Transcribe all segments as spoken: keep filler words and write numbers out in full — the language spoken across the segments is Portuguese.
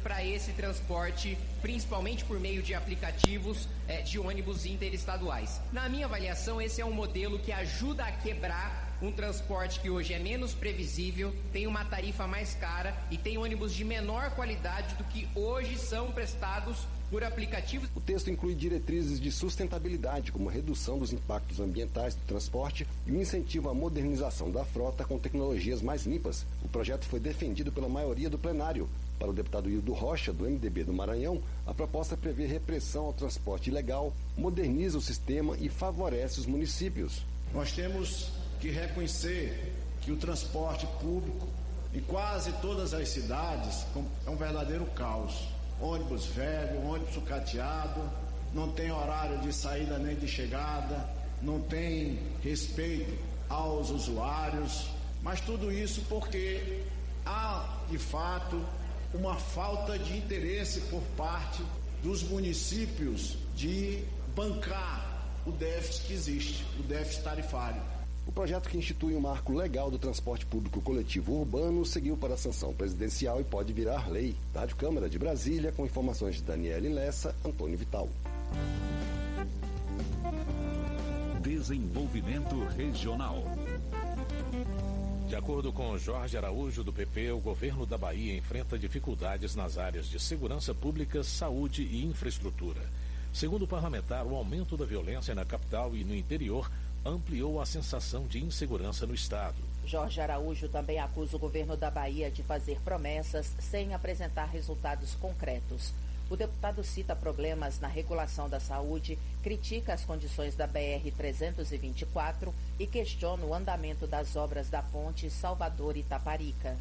para esse transporte, principalmente por meio de aplicativos é, de ônibus interestaduais. Na minha avaliação, esse é um modelo que ajuda a quebrar um transporte que hoje é menos previsível, tem uma tarifa mais cara e tem ônibus de menor qualidade do que hoje são prestados por aplicativos. O texto inclui diretrizes de sustentabilidade, como a redução dos impactos ambientais do transporte e o incentivo à modernização da frota com tecnologias mais limpas. O projeto foi defendido pela maioria do plenário. Para o deputado Hildo Rocha, do M D B do Maranhão, a proposta prevê repressão ao transporte ilegal, moderniza o sistema e favorece os municípios. Nós temos que reconhecer que o transporte público em quase todas as cidades é um verdadeiro caos. Ônibus velho, ônibus sucateado, não tem horário de saída nem de chegada, não tem respeito aos usuários, mas tudo isso porque há, de fato, uma falta de interesse por parte dos municípios de bancar o déficit que existe, o déficit tarifário. O projeto, que institui um marco legal do transporte público coletivo urbano, seguiu para a sanção presidencial e pode virar lei. Rádio Câmara de Brasília, com informações de Daniele Lessa, Antônio Vital. Desenvolvimento Regional. De acordo com Jorge Araújo, do P P, o governo da Bahia enfrenta dificuldades nas áreas de segurança pública, saúde e infraestrutura. Segundo o parlamentar, o aumento da violência na capital e no interior ampliou a sensação de insegurança no estado. Jorge Araújo também acusa o governo da Bahia de fazer promessas sem apresentar resultados concretos. O deputado cita problemas na regulação da saúde, critica as condições da B R trezentos e vinte e quatro e questiona o andamento das obras da ponte Salvador-Itaparica.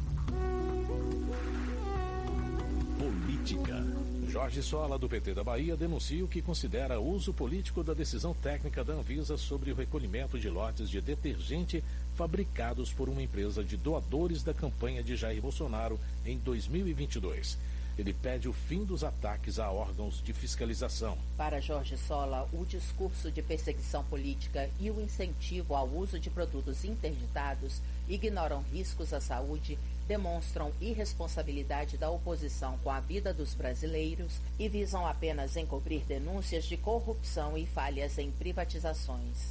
Política. Jorge Sola, do P T da Bahia, denuncia o que considera uso político da decisão técnica da Anvisa sobre o recolhimento de lotes de detergente fabricados por uma empresa de doadores da campanha de Jair Bolsonaro em dois mil e vinte e dois. Ele pede o fim dos ataques a órgãos de fiscalização. Para Jorge Sola, o discurso de perseguição política e o incentivo ao uso de produtos interditados ignoram riscos à saúde, demonstram irresponsabilidade da oposição com a vida dos brasileiros e visam apenas encobrir denúncias de corrupção e falhas em privatizações.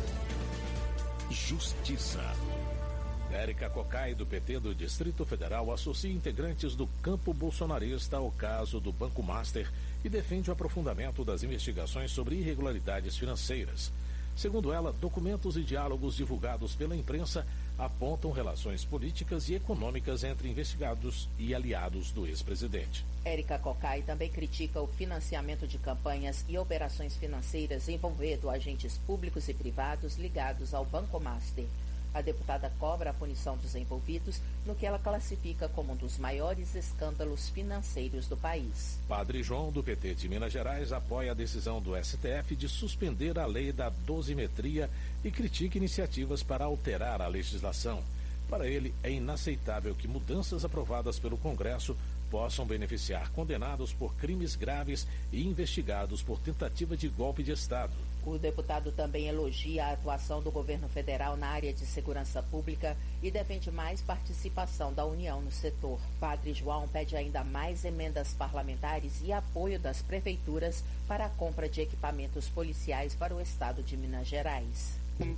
Justiça. Érica Cocai, do P T do Distrito Federal, associa integrantes do campo bolsonarista ao caso do Banco Master e defende o aprofundamento das investigações sobre irregularidades financeiras. Segundo ela, documentos e diálogos divulgados pela imprensa apontam relações políticas e econômicas entre investigados e aliados do ex-presidente. Érica Cocai também critica o financiamento de campanhas e operações financeiras envolvendo agentes públicos e privados ligados ao Banco Master. A deputada cobra a punição dos envolvidos no que ela classifica como um dos maiores escândalos financeiros do país. Padre João, do P T de Minas Gerais, apoia a decisão do S T F de suspender a lei da dosimetria e critica iniciativas para alterar a legislação. Para ele, é inaceitável que mudanças aprovadas pelo Congresso possam beneficiar condenados por crimes graves e investigados por tentativa de golpe de Estado. O deputado também elogia a atuação do governo federal na área de segurança pública e defende mais participação da União no setor. Padre João pede ainda mais emendas parlamentares e apoio das prefeituras para a compra de equipamentos policiais para o estado de Minas Gerais.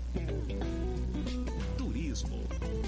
Turismo.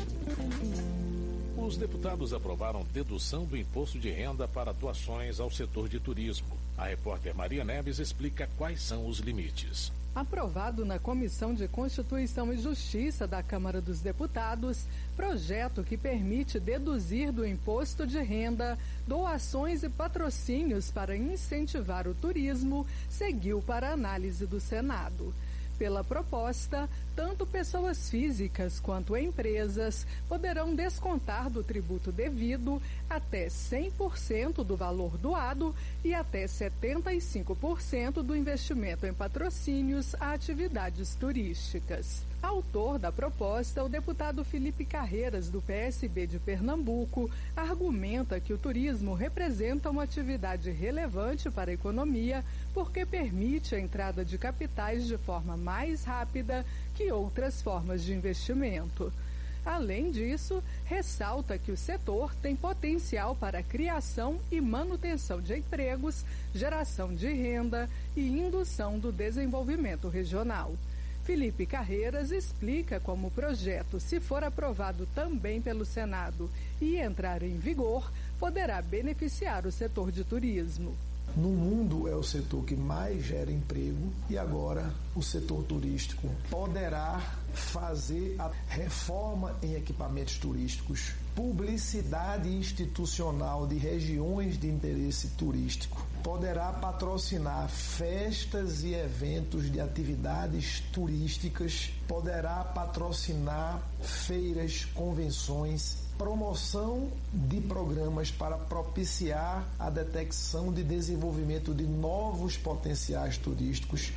Os deputados aprovaram dedução do imposto de renda para doações ao setor de turismo. A repórter Maria Neves explica quais são os limites. Aprovado na Comissão de Constituição e Justiça da Câmara dos Deputados, projeto que permite deduzir do imposto de renda doações e patrocínios para incentivar o turismo, seguiu para análise do Senado. Pela proposta, tanto pessoas físicas quanto empresas poderão descontar do tributo devido até cem por cento do valor doado e até setenta e cinco por cento do investimento em patrocínios a atividades turísticas. Autor da proposta, o deputado Felipe Carreiras, do P S B de Pernambuco, argumenta que o turismo representa uma atividade relevante para a economia porque permite a entrada de capitais de forma mais rápida que outras formas de investimento. Além disso, ressalta que o setor tem potencial para a criação e manutenção de empregos, geração de renda e indução do desenvolvimento regional. Felipe Carreiras explica como o projeto, se for aprovado também pelo Senado e entrar em vigor, poderá beneficiar o setor de turismo. No mundo é o setor que mais gera emprego e agora o setor turístico poderá fazer a reforma em equipamentos turísticos, publicidade institucional de regiões de interesse turístico, poderá patrocinar festas e eventos de atividades turísticas, poderá patrocinar feiras, convenções, promoção de programas para propiciar a detecção de desenvolvimento de novos potenciais turísticos,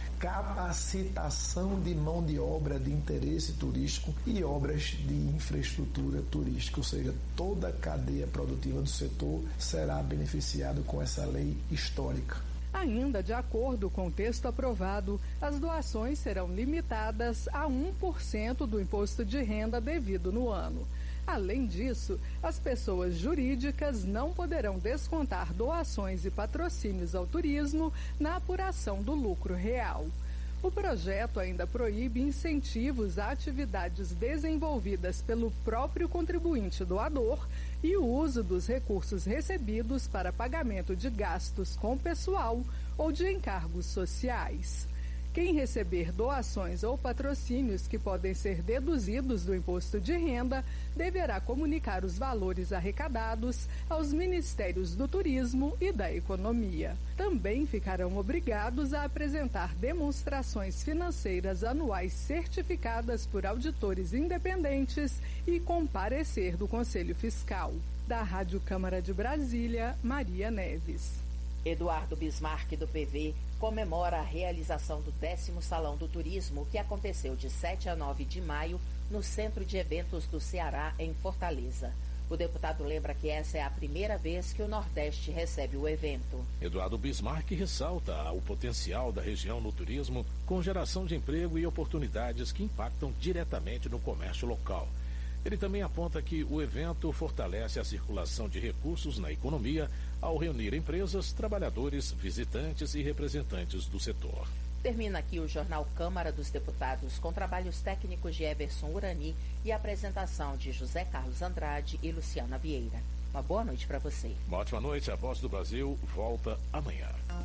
capacitação de mão de obra de interesse turístico e obras de infraestrutura turística, ou seja, toda a cadeia produtiva do setor será beneficiada com essa lei histórica. Ainda de acordo com o texto aprovado, as doações serão limitadas a um por cento do imposto de renda devido no ano. Além disso, as pessoas jurídicas não poderão descontar doações e patrocínios ao turismo na apuração do lucro real. O projeto ainda proíbe incentivos a atividades desenvolvidas pelo próprio contribuinte doador e o uso dos recursos recebidos para pagamento de gastos com pessoal ou de encargos sociais. Quem receber doações ou patrocínios que podem ser deduzidos do imposto de renda deverá comunicar os valores arrecadados aos Ministérios do Turismo e da Economia. Também ficarão obrigados a apresentar demonstrações financeiras anuais certificadas por auditores independentes e com parecer do Conselho Fiscal. Da Rádio Câmara de Brasília, Maria Neves. Eduardo Bismarck, do P V, comemora a realização do décimo Salão do Turismo, que aconteceu de sete a nove de maio no Centro de Eventos do Ceará, em Fortaleza. O deputado lembra que essa é a primeira vez que o Nordeste recebe o evento. Eduardo Bismarck ressalta o potencial da região no turismo, com geração de emprego e oportunidades que impactam diretamente no comércio local. Ele também aponta que o evento fortalece a circulação de recursos na economia ao reunir empresas, trabalhadores, visitantes e representantes do setor. Termina aqui o Jornal Câmara dos Deputados, com trabalhos técnicos de Everson Urani e apresentação de José Carlos Andrade e Luciana Vieira. Uma boa noite para você. Uma ótima noite. A Voz do Brasil volta amanhã.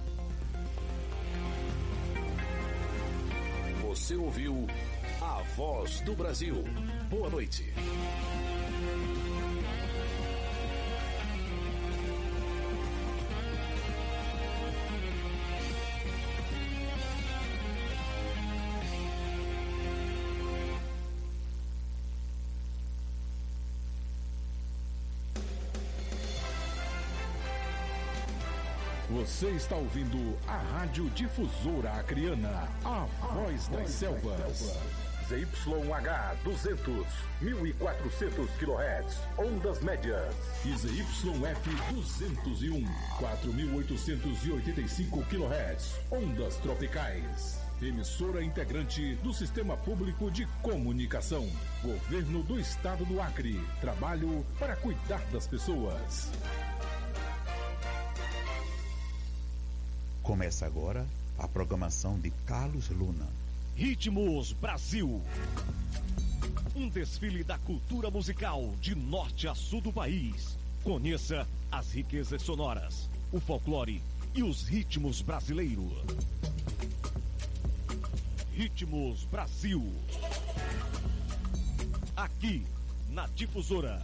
Você ouviu A Voz do Brasil. Boa noite. Você está ouvindo a Rádio Difusora Acreana, a Voz das Selvas. Z Y H duzentos, mil e quatrocentos quilohertz, ondas médias. E Z Y F duzentos e um, quatro mil oitocentos e oitenta e cinco quilohertz, ondas tropicais. Emissora integrante do Sistema Público de Comunicação. Governo do Estado do Acre. Trabalho para cuidar das pessoas. Começa agora a programação de Carlos Luna. Ritmos Brasil. Um desfile da cultura musical de norte a sul do país. Conheça as riquezas sonoras, o folclore e os ritmos brasileiros. Ritmos Brasil. Aqui na Difusora.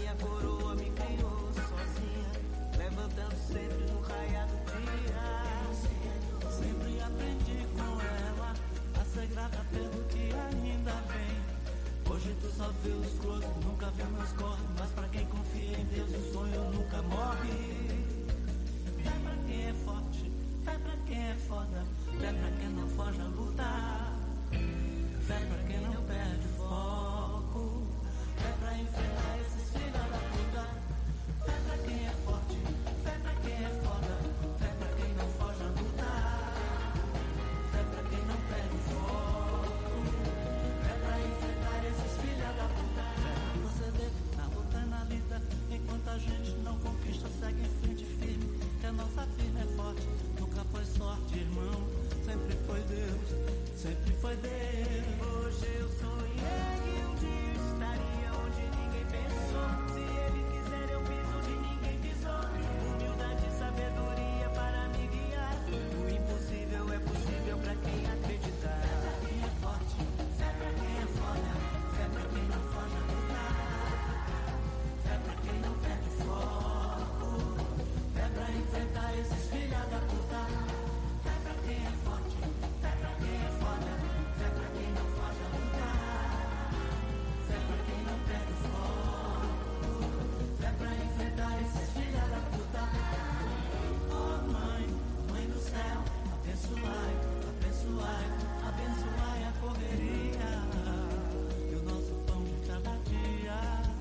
minha coroa me criou sozinha, levantando sempre no raiar do dia. Sempre aprendi com ela a ser grata pelo que ainda vem. Hoje tu só vê os close, nunca vê meus corres, mas pra quem confia em Deus o sonho nunca morre. Fé pra quem é forte, fé pra quem é foda, fé pra quem não foge a lutar, fé pra quem não perde foco, fé pra enfrentar esses filhos da puta. Fé pra quem é forte, fé pra quem é foda, fé pra quem não foge a lutar, fé pra quem não perde foco, fé pra enfrentar esses filhos da puta. Fé pra proceder na luta e na lida, enquanto a gente não conquista, segue em frente firme, que a nossa firma é forte, nunca foi sorte, irmão, sempre foi Deus, sempre foi Deus. Hoje eu sonhei que um dia estaria onde ninguém pensou, se ele quiser eu piso onde ninguém pisou, humildade e sabedoria para me guiar, o impossível é possível pra quem acreditar. Fé pra quem é forte, fé pra quem é foda, fé pra quem não foge a lutar, fé pra quem não perde foco, fé pra enfrentar esses filha da puta. Fé pra quem é forte, fé pra quem é foda, fé pra quem não foge a lutar, fé pra quem não perde foco, fé pra enfrentar esses filha da puta. Oh mãe, mãe do céu, abençoai, abençoai, abençoai a correria e o nosso pão de cada dia.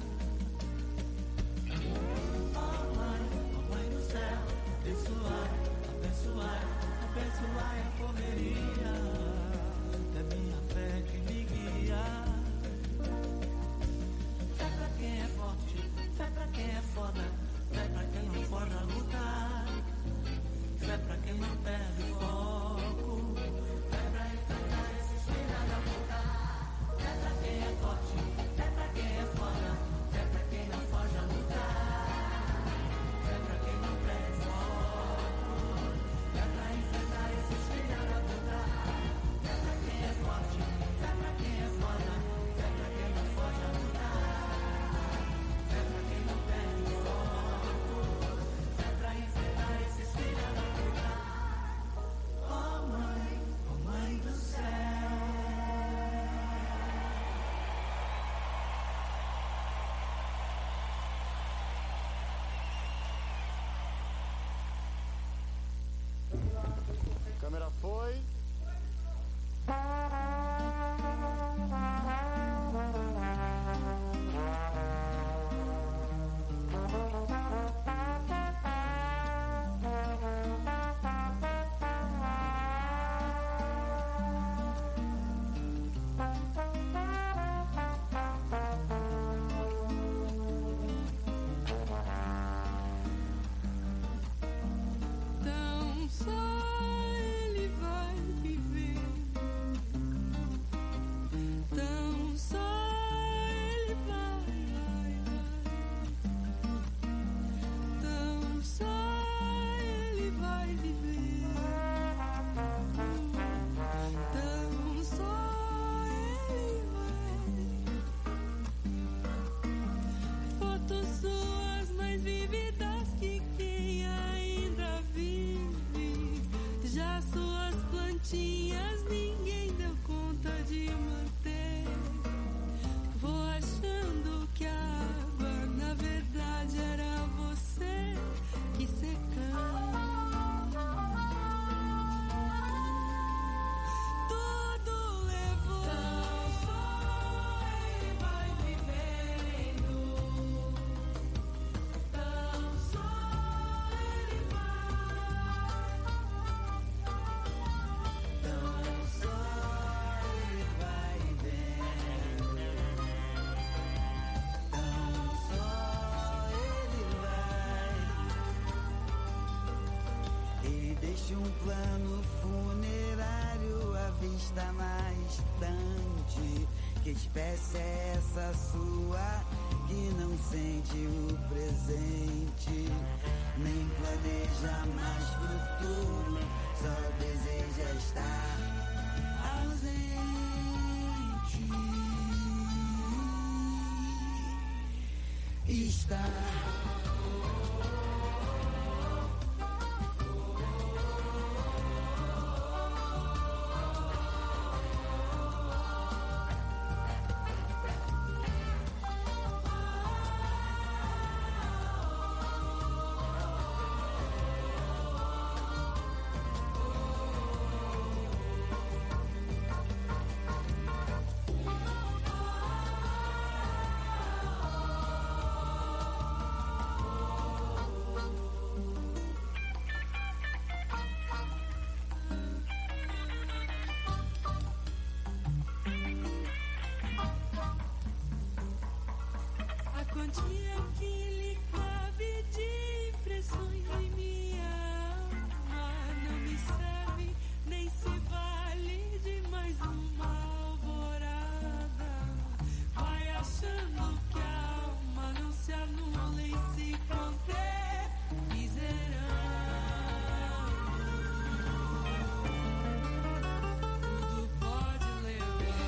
Oh mãe, oh mãe do céu, abençoai, abençoai, abençoai a correria, é minha fé que me guia. Fé pra quem é forte, fé pra quem é foda, fé pra quem não foge a lutar, fé pra quem não perde foco, fé pra enfrentar esses filha da puta. Fé pra quem é forte, fé pra quem é foda, fé pra quem não foge a lutar, fé pra quem não perde foco, fé pra enfrentar esses filha da puta. Fé pra quem é forte, fé pra quem é foda, fé pra quem não foge a lutar, fé pra quem não perde foco, fé pra enfrentar esses filha da puta. Oh mãe, oh mãe do céu. Câmera foi. Tão só ele vai viver, tão só ele vai, vai, vai, tão só ele vai viver, tão só ele vai. Fotos suas mais vívidas que quem ainda vive, já suas plantinhas ninguém deu conta de manter. Vou achando que a água na verdade era você que secando. Tudo levou, tão só ele vai vivendo, tão só ele Tão só ele vai vendo, tão só ele vai. Ele deixa um plano funerário à vista na estante. Que espécie é essa sua que não sente o presente, nem planeja mais futuro, só deseja estar ausente? pista. Quantia que lhe cabe de impressões em minha alma não me serve, nem se vale de mais uma alvorada. Vai achando que a alma não se anula e se concretizará. Tudo pode levar.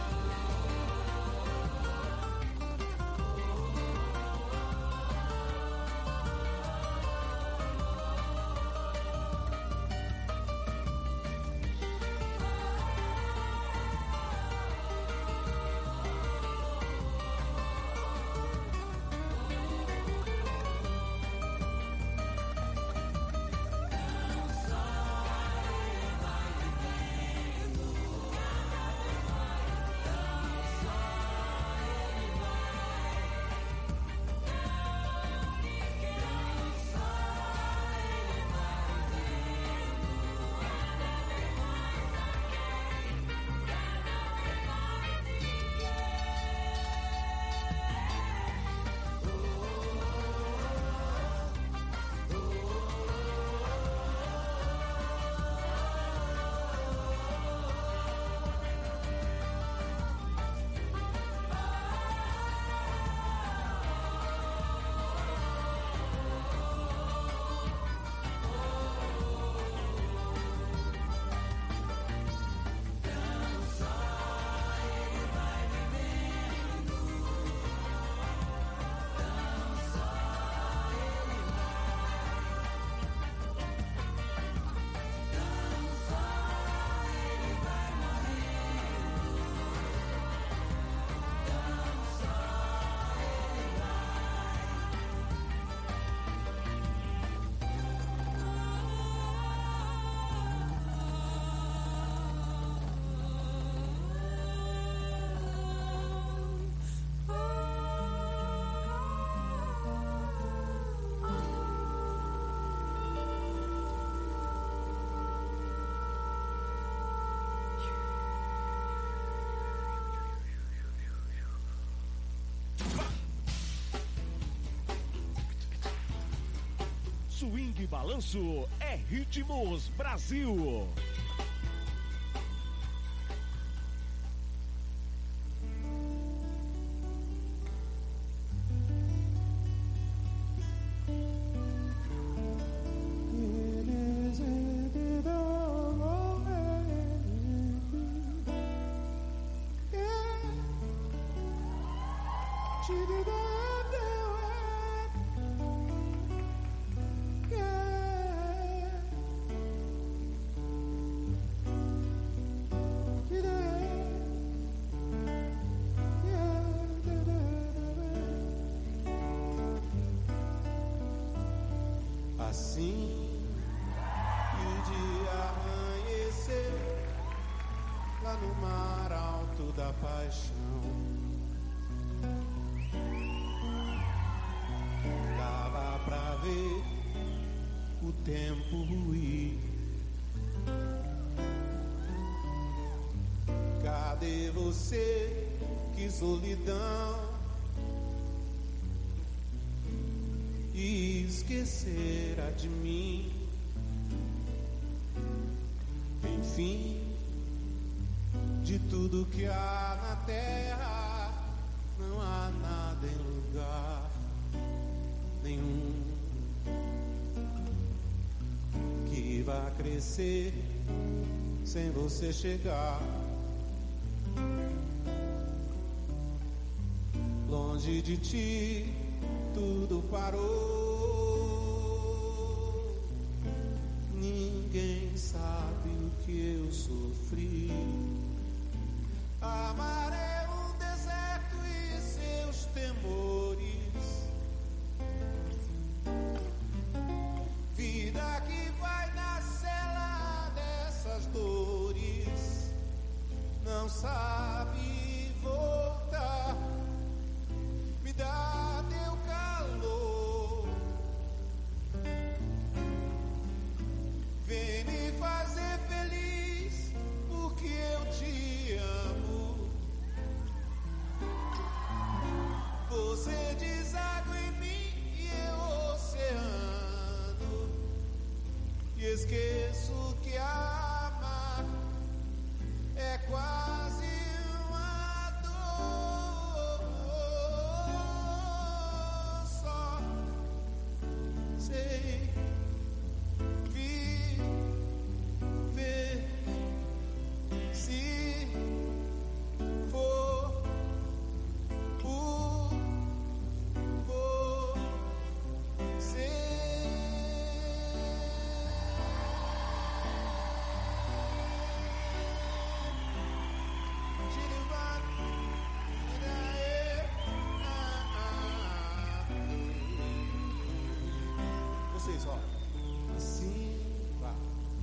Swing Balanço é Ritmos Brasil. Assim que o dia amanhecer lá no mar alto da paixão, dava pra ver o tempo ruir. Cadê você? Que solidão! E esquecerá de mim. Enfim, de tudo que há na terra, não há nada em lugar nenhum que vá crescer sem você chegar. Longe de ti tudo parou. Ninguém sabe o que eu sofri. Amar é um deserto e seus temores. Vida que vai na cela dessas dores. Não sabe voltar. Me dá teu calor. Vem me fazer feliz, porque eu te amo. Você deságua em mim e eu oceano. E esqueço que amar é quase uma dor. Só sei viver se for por você. Vocês, ó. Assim, vá.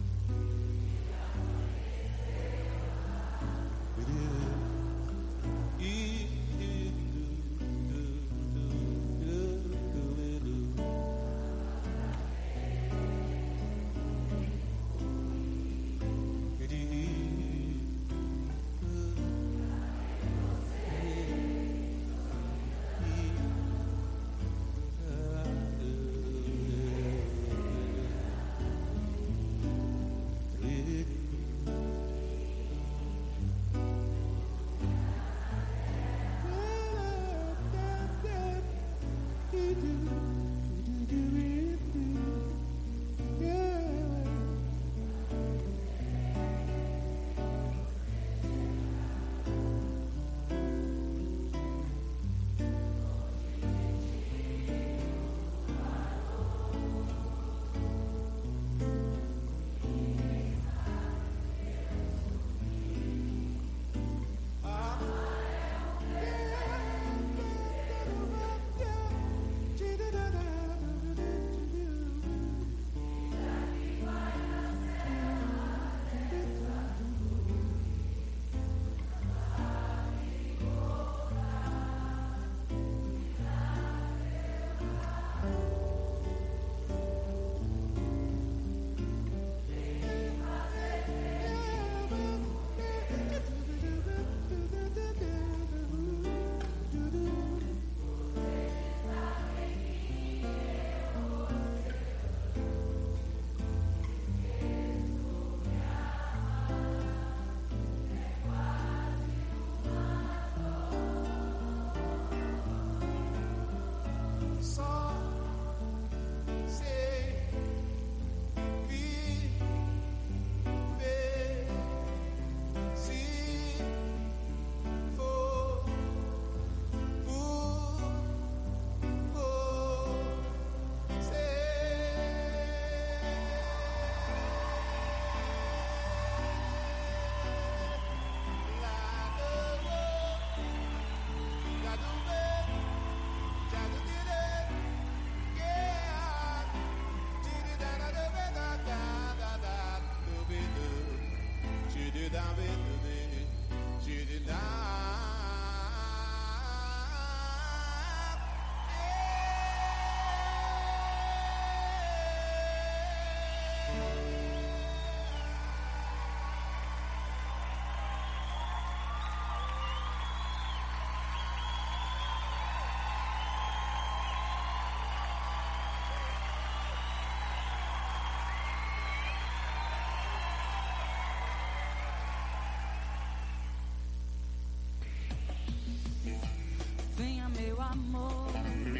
Meu amor,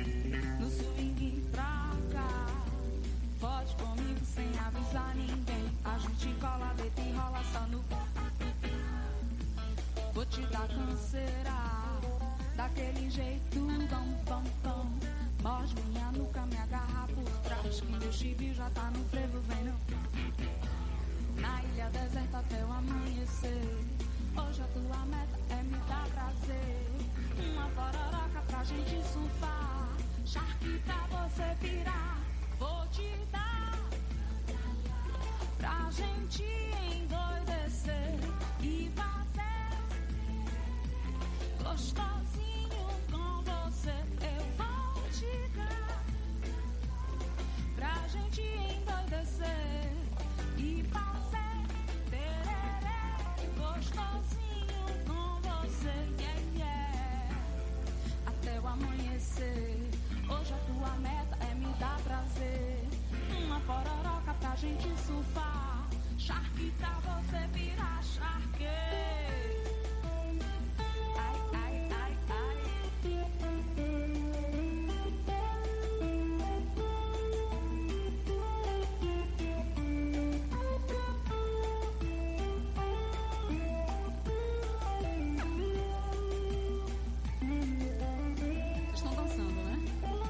no swing pra cá. Pode comigo sem avisar ninguém. A gente cola, deita e rola só no. Vou te dar canseira, daquele jeito, bom, bom, bom. Morde chibi já tá no frevo, vem não. Na ilha deserta até o amanhecer. Hoje a tua meta é me dar prazer. Uma pororoca pra gente surfar. Shark pra você virar. Vou te dar pra gente endoidecer e fazer gostosinho com você. Eu vou te dar pra gente endoidecer e fazer tereré gostosinho com você. Yeah, yeah. Até o amanhecer. Hoje a tua meta é me dar prazer. Uma pororoca pra gente surfar. Shark pra você virar shark. Ai, ai, ai, ai. Estão dançando, né?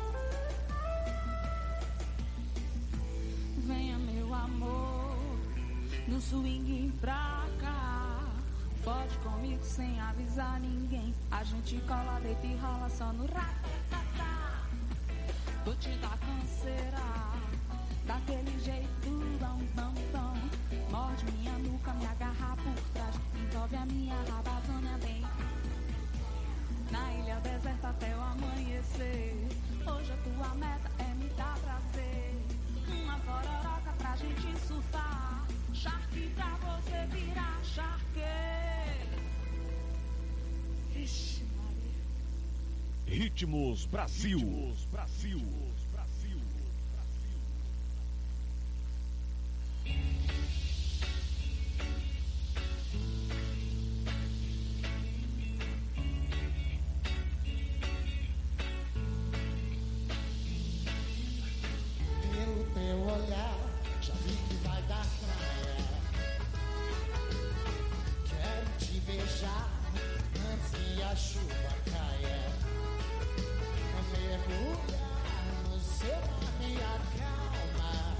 Venha, meu amor, no swing pra cá. Pode comigo sem avisar ninguém. A gente cola, deita e rola só no ratatá. Vou te dar canseira, daquele jeito, dão, dão, dão. Morde minha nuca, me agarra por trás. Envolve a minha rabazana bem. Na ilha deserta até o amanhecer. Hoje a tua meta é me dar prazer. Uma pororoca pra gente surfar. Shark pra você virar shark. Ixi, Maria. Ritmos Brasil. Ritmos Brasil. Brasil. Pelo teu olhar, já vi que vai dar praia. Quero te beijar antes que a chuva caia. Mergulhar no seu mar me acalma.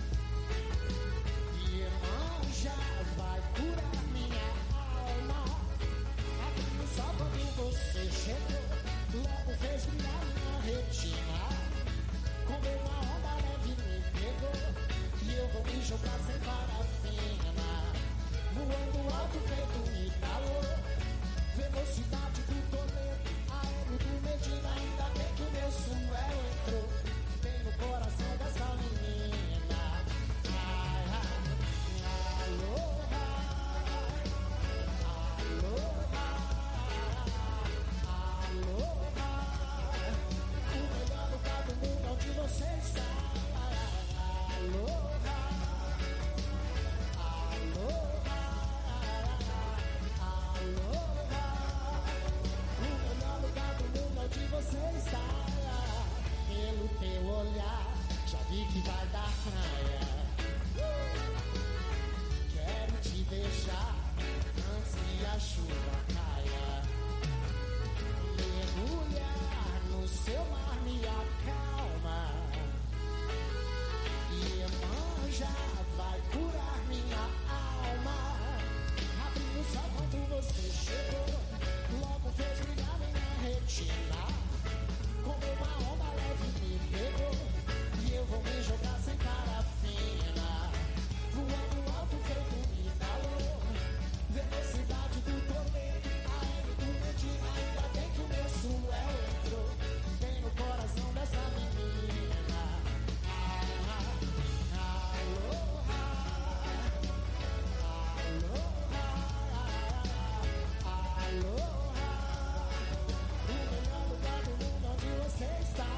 E irmão já vai curar minha alma. Abrindo só quando você chegou, logo fez brilhar minha retina. Comeu uma onda leve me pegou. E eu vou me jogar sem parafina. Voando alto feito um Italo. Velocidade do Toledo, aéreo do Medina. Ainda bem que o meu suel entrou bem no coração dessa menina. Ai, ai, aloha, aloha, aloha. O melhor lugar do mundo onde você está. Aloha, aloha, aloha. O melhor lugar do mundo onde você está. Pelo teu olhar, já vi que vai dar praia. Quero te beijar antes que a chuva caia. Mergulhar no seu mar me acalma. E irmã já vai curar minha alma. Abrindo só quando você chegou, logo fez brilhar minha retina. Como uma onda leve me pegou. E eu vou me jogar sem parafina. Voando alto feito um Italo. Velocidade do Toledo, aéreo do Medina. Ainda bem que o meu suel entrou bem no coração dessa menina. Ah, aloha, aloha, aloha. O melhor lugar do mundo onde você está.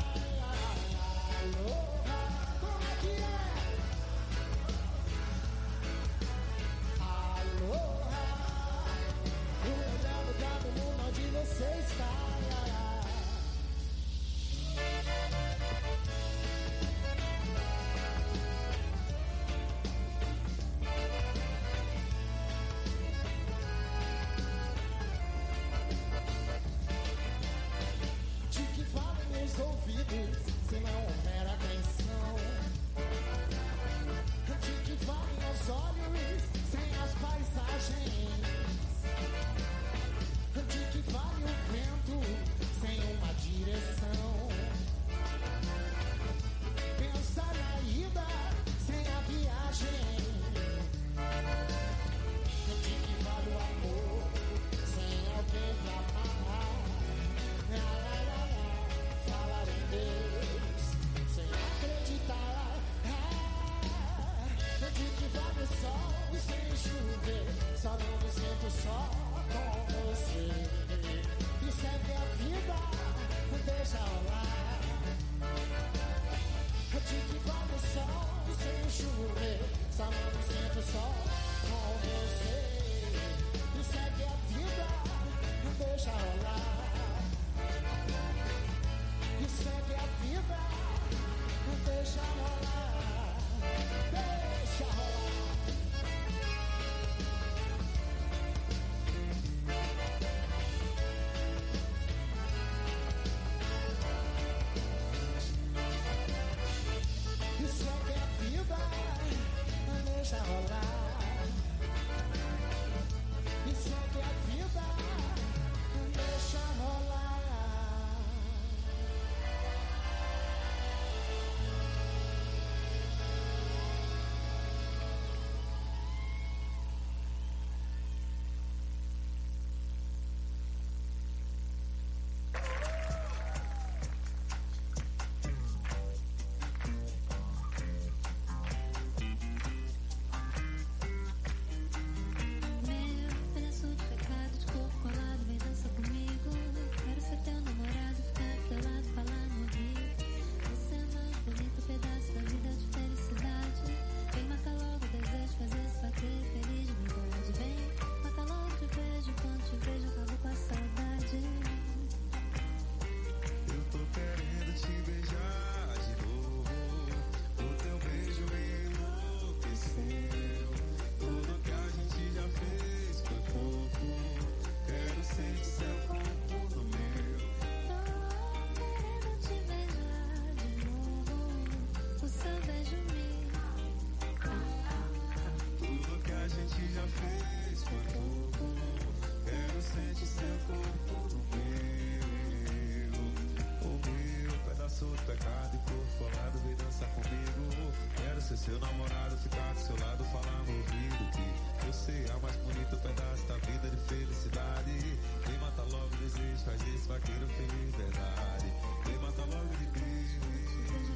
seu beijo me. Tudo que a gente já fez foi pouco. Quero sentir seu corpo no meu. O meu pedaço do pecado e corpo colado, vem dançar comigo. Quero ser seu namorado, ficar do seu lado, falar no ouvido que você é o mais bonito pedaço da vida de felicidade. Vem matar logo o desejo, faz esse vaqueiro feliz, verdade. Vem matar logo de beijo.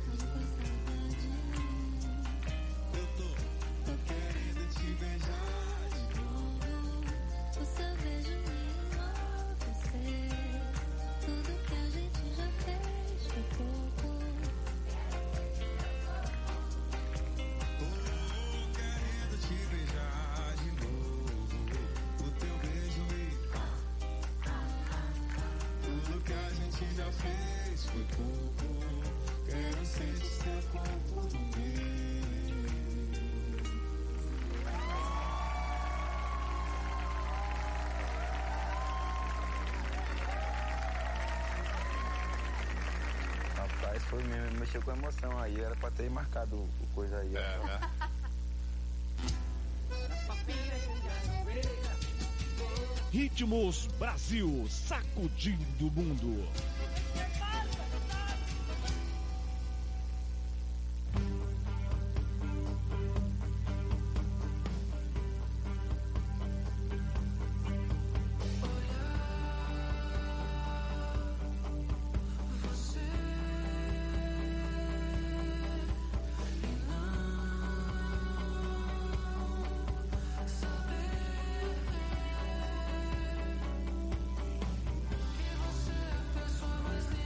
Eu tô, tô querendo te beijar de novo. O seu beijo me enlouqueceu. Tudo que a gente já fez foi pouco. Tô querendo te beijar de novo. O teu beijo me. Tudo que a gente já fez foi pouco. Quero sentir seu corpo no meu. Rapaz, foi mesmo, mexeu com emoção aí, era pra ter marcado o coisa aí. É, né? Ritmos Brasil, sacudindo o mundo. Saber que você é a pessoa mais linda.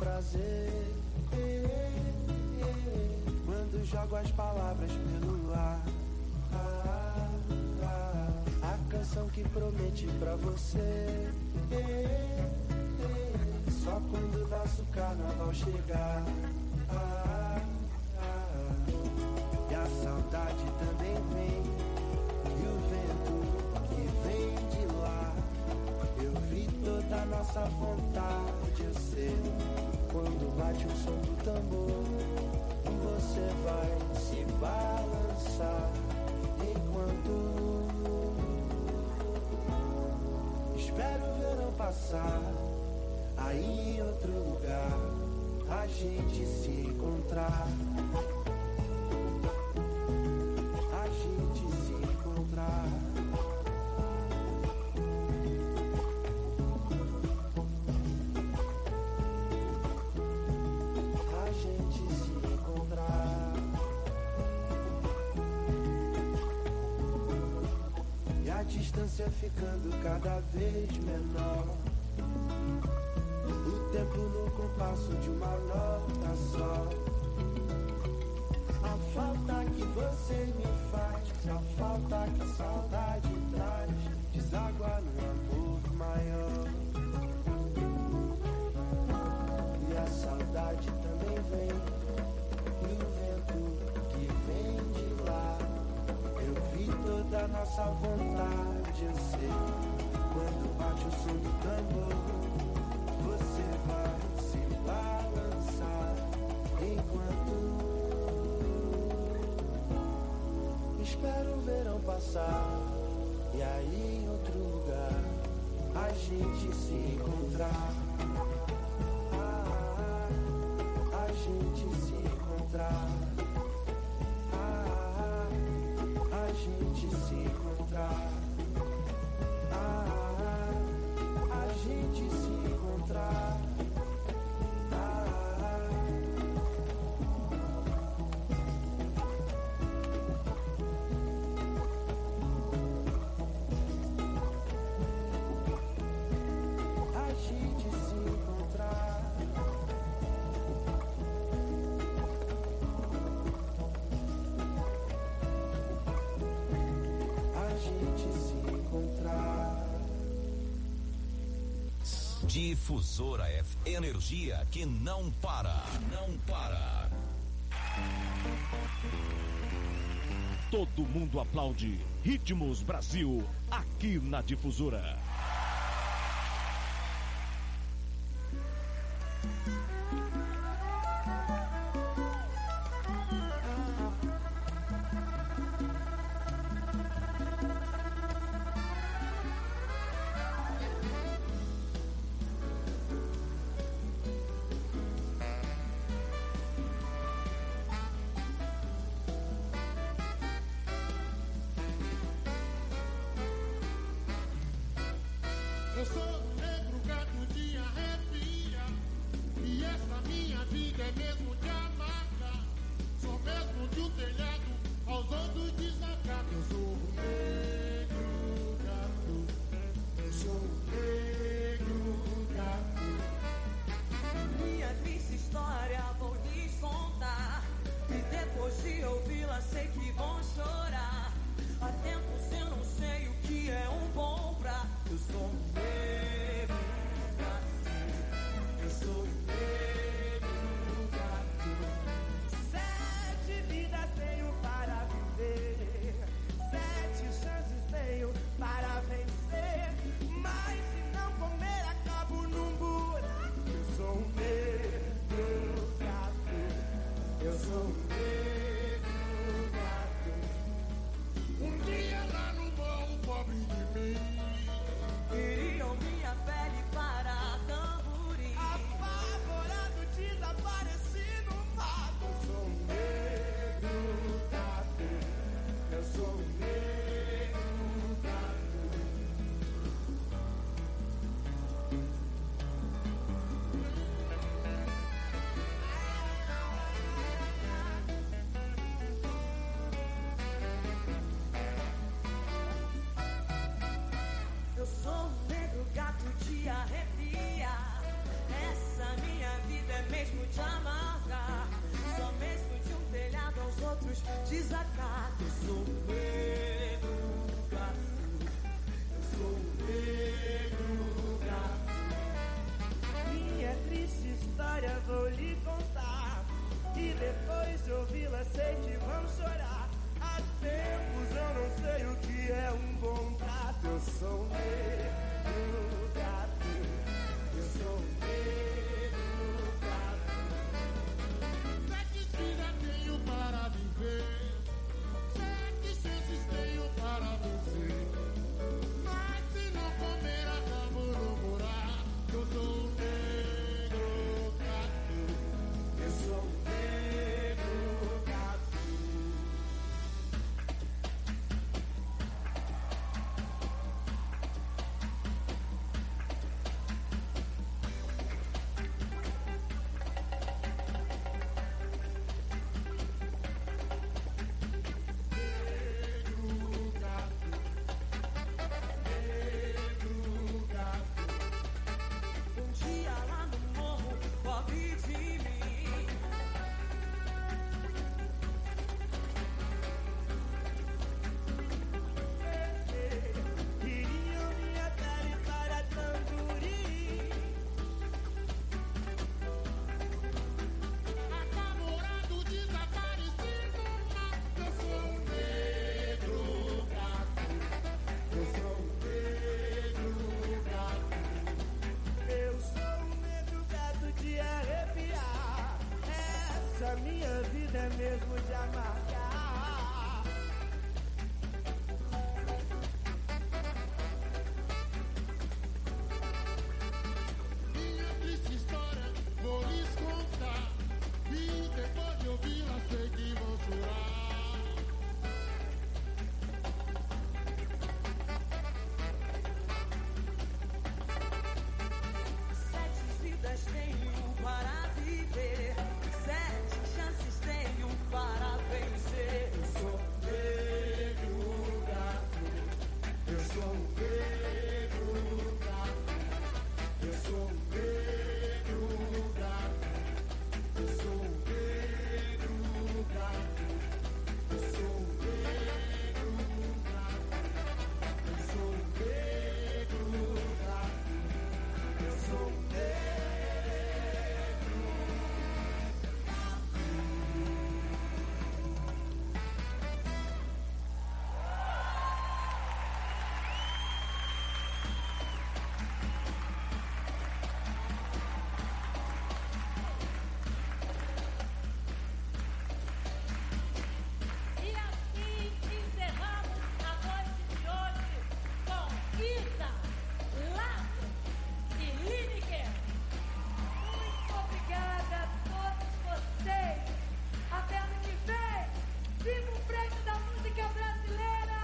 prazer quando jogo as palavras pelo ar. Ah, ah, a canção que prometi pra você só quando o nosso carnaval chegar. Ah, ah, e a saudade também vem, e o vento que vem de lá. Eu vi toda a nossa vontade, eu sei. Quando bate o som do tambor, você vai se balançar enquanto espero o verão passar. Aí em outro lugar a gente se encontrar. A gente se encontrar. A gente se encontrar. E a distância ficando cada vez menor. O tempo no compasso de uma nota só. A falta que você me faz, a falta que a saudade traz, deságua num amor maior. E a saudade também vem, e o vento que vem de lá. Eu vi toda a nossa vontade, eu sei. Quando bate o som do tambor, você vai se balançar enquanto espero o verão passar. E aí em outro lugar a gente se encontrar. Ah, a gente se encontrar. Ah, a gente se encontrar. Ah, a gente se encontrar. Ah, a gente se encontrar. A gente se encontrar. Difusora F, energia que não para, não para. Todo mundo aplaude Ritmos Brasil, aqui na Difusora. Eu sou um negro gato de arrepia, e essa minha vida é mesmo de amaca. Sou mesmo de um telhado aos outros desacatos. Eu sou um negro gato, eu sou um negro gato. Minha triste história vou lhes contar, e depois de ouvi-la sei que vão chorar. Há tempos eu não sei o que é um bom prato. Eu sou um negro te amargar. Só mesmo de um telhado aos outros desacato. Eu sou negro gato. Eu sou negro gato. Minha triste história vou lhe contar. E depois de ouvi-la sei que vão chorar. Há tempos eu não sei o que é um bom trato. Eu sou negro gato. Eu sou negro gato. Sete vidas tenho para viver, sete chances tenho para vencer. Mas se não comer acabo no morar. Eu sou negro gato. Eu sou negro gato. Um dia lá no morro, pobre de mim. Queriam me atar para tamborim. A namorado desaparecido, mas eu sou negro gato. Eu sou negro gato. Eu sou um negro gato de arrepiar. Essa minha vida é mesmo de amargar. Minha triste história vou lhes contar. E depois de ouvi-la sei que vão chorar. Sete vidas tenho para viver, sete chances tenho para vencer. Eu sou negro gato. Eu sou negro gato. Eu sou negro gato. Eu sou negro gato. Eu sou negro gato. Eu sou negro gato. Eu sou negro. E assim encerramos a noite de hoje com Isa, Lago e Lineker. Muito obrigada a todos vocês. Até ano que vem. Viva o prêmio da música brasileira!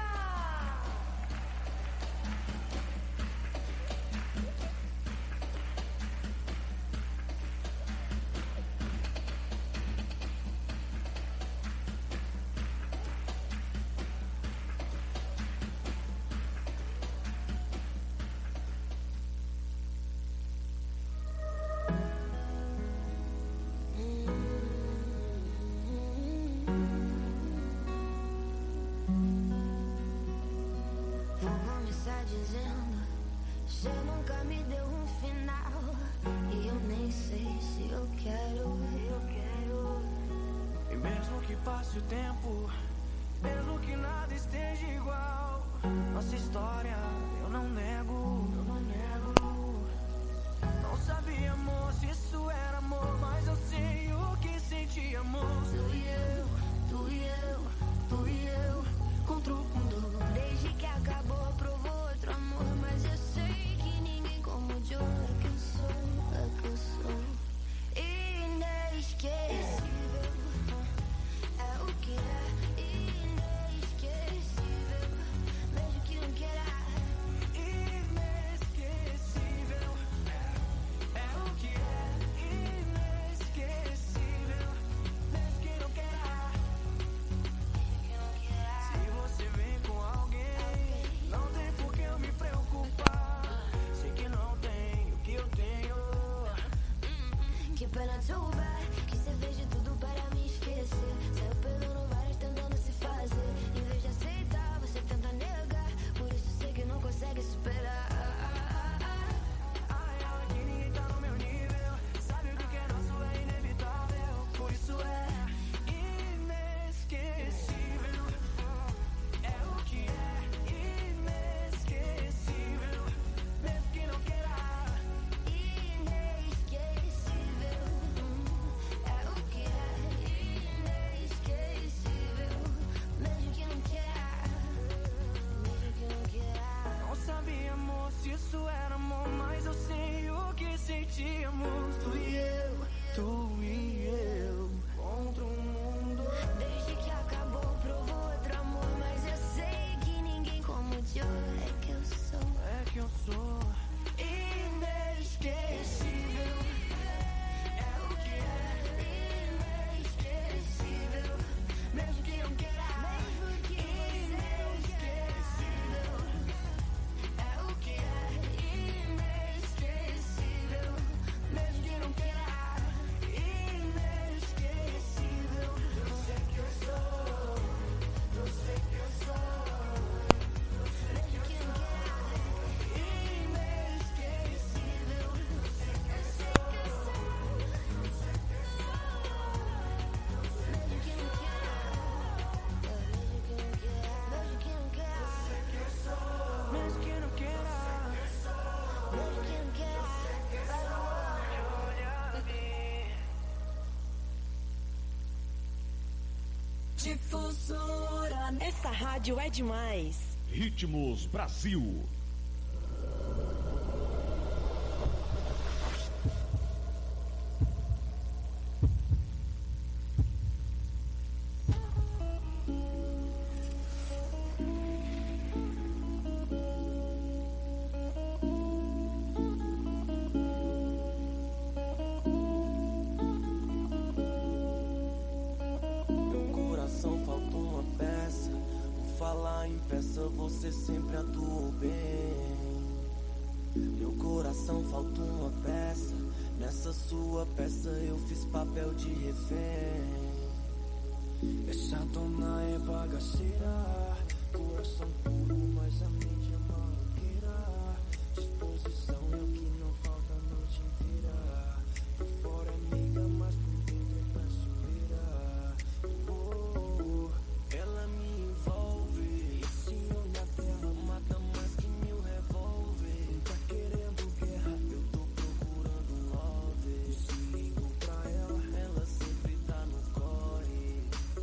Vovó me está dizendo, você nunca me deu um final. E eu nem sei se eu quero, eu quero. E mesmo que passe o tempo, mesmo que nada esteja igual, nossa história eu não nego, eu não nego. Não sabia, amor, se isso era amor, mas eu sei o que senti, amor. Tu e eu, tu e eu, tu e eu, contra o mundo. Desde que acabou, provou outro amor, mas eu sei que ninguém como o Joe é que eu sou, é que eu sou. Inesquecível, é o que é inesquecível, mesmo que não queira. Inesquecível, é o que é inesquecível. Difusora. Essa rádio é demais. Ritmos Brasil. Você sempre atuou bem. Meu coração faltou uma peça. Nessa sua peça eu fiz papel de refém. Essa dona é bagaceira. Coração puro, mas a mente é maloqueira. Disposição é o que não falta a noite inteira. Por fora é amiga, mas por dentro é traiçoeira. Oh, ela me envolve. Mata mais que mil revólver. Tá querendo guerra, eu tô procurando um love. Se ligo pra ela, ela sempre tá no corre.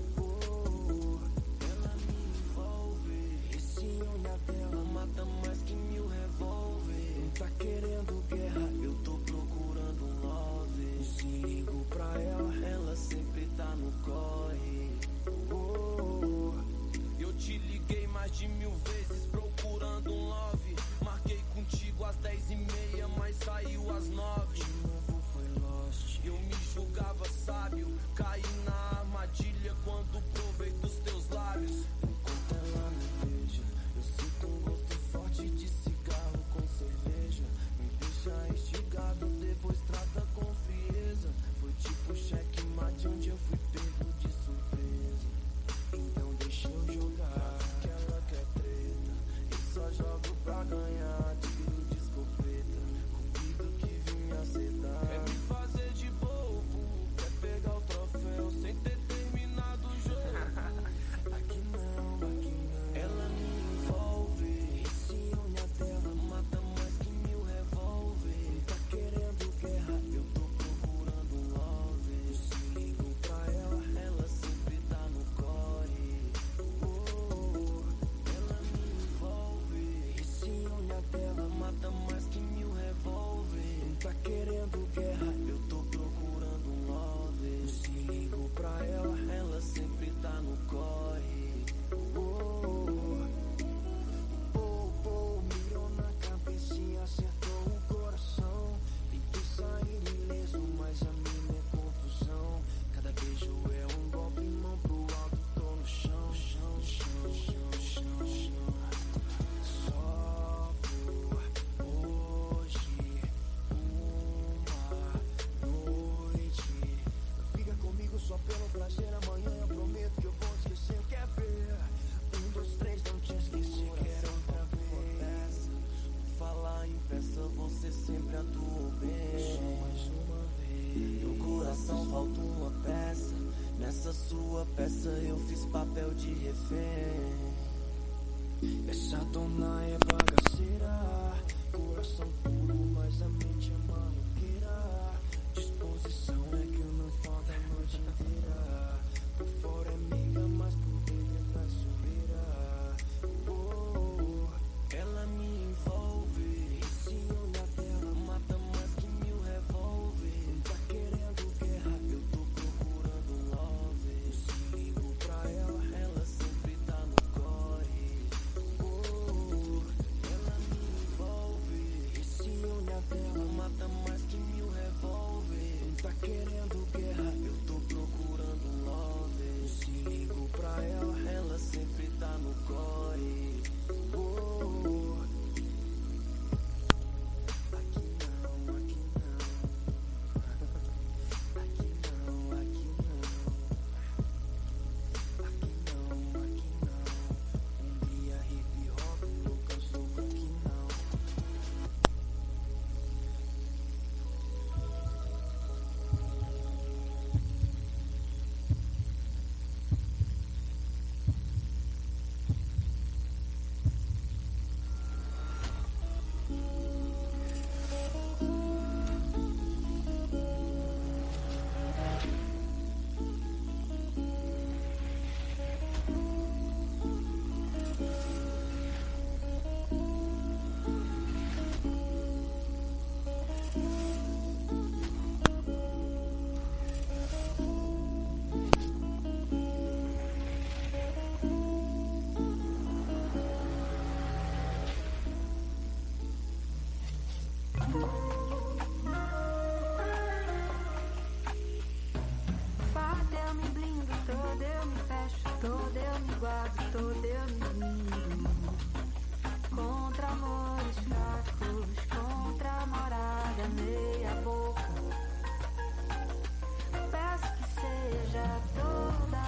Oh, ela me envolve. Esse olhar dela mata mais que mil revólver. Tá querendo guerra, eu tô procurando um love. Se ligo pra ela, ela sempre tá no corre. Oh, eu te liguei mais de mil vezes procurando um love. Marquei contigo às dez e meia, mas saiu às nove. De novo foi lost. Eu me julgava sábio, caí na armadilha quando provei dos teus lábios. Enquanto ela me beija, eu sinto um gosto forte de cigarro com cerveja. Me deixa instigado, depois trata com frieza. Foi tipo checkmate onde eu fui pego de surpresa. Então deixa eu jogar, que ela quer treta. Eu só jogo pra ganhar, tiro de escopeta. Cupido que vinha acertar. Quer me fazer de bobo, quer pegar o troféu sem ter terminado o jogo. Aqui não, aqui não. Ela me envolve. Esse olhar dela mata mais que mil revólver. Tá querendo guerra, eu tô procurando um love. Se ligo pra ela, ela sempre tá no corre. Oh, ela me envolve. Esse olhar dela mata mais que mil revólver. Tá querendo guerra, eu tô procurando um love. Se ligo pra ela, ela sempre tá no corre. Oh, oh, oh, mirou na cabeça e acertou o coração. Tentei sair ileso, mas a mina é confusão. Cada beijo é um golpe, mão pro alto, tô no chão, chão, chão, chão, chão, chão. Só por hoje, uma noite. Fica comigo só pelo prazer, amanhã eu prometo que eu vou esquecer. Quer ver? Um, dois, três, não te esqueci, quero outra vez. Falar em peça, você sempre atuou bem. Só mais uma vez. Meu coração falta uma peça. Nessa sua peça eu fiz papel de refém. Essa dona é bagaceira. Coração puro, mas a mente é maloqueira. Disposição é que eu não falta a noite inteira. Por fora é amiga, mas por dentro é traiçoeira. Oh, ela me envolve. Esse olhar dela mata mais que mil revólver. Tá querendo guerra, eu tô procurando um love. Se ligo pra ela, ela sempre tá no corre. Oh, ela me envolve. Esse olhar dela mata mais que mil revólver. Tá querendo guerra, eu tô procurando parte eu me blindo, todo eu me fecho, todo eu me guardo, todo eu me blindo. Contra amores fracos, contra a morada meia boca. Peço que seja toda.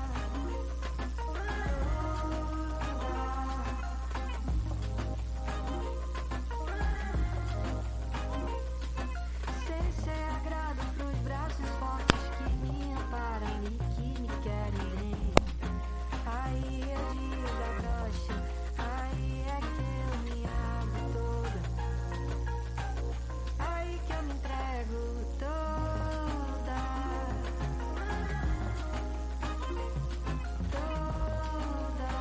Sei ser agrado pros braços fortes que me amparam e que me querem bem. Aí é dia da brocha, aí é que eu me abro toda. Aí que eu me entrego toda. Toda.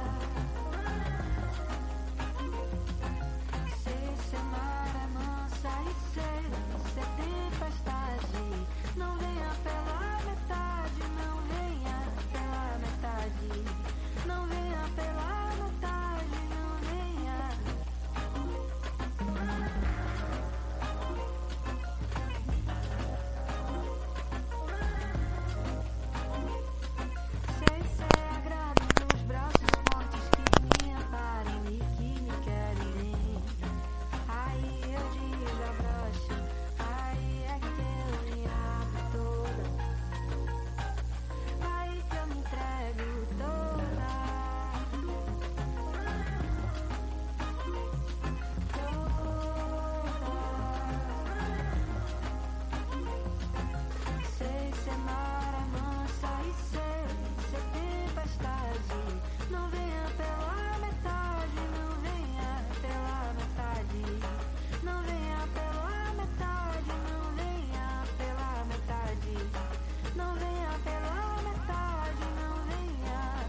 Sei ser maré mansa e sei ser tempestade. Não venha pela metade, não venha pela metade. Não venha pela metade, não venha. Sei ser agrado pros braços fortes que me amparam e que me querem bem. Aí eu digo a brocha, aí é que eu me abro toda. Aí que eu me entrego toda. Sei ser maré mansa e sei ser tempestade. Não venha pela metade, não venha pela metade. Não venha pela metade, não venha pela metade. Não venha pela metade, não venha.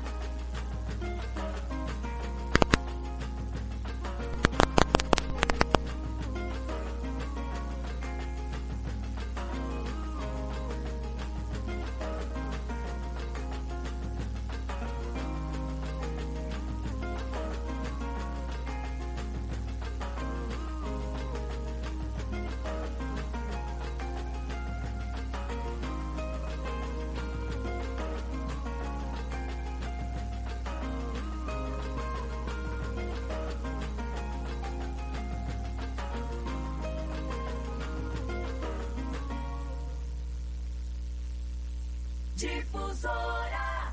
Difusora.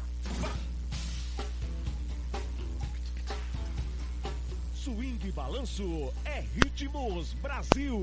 Swing Balanço é Ritmos Brasil.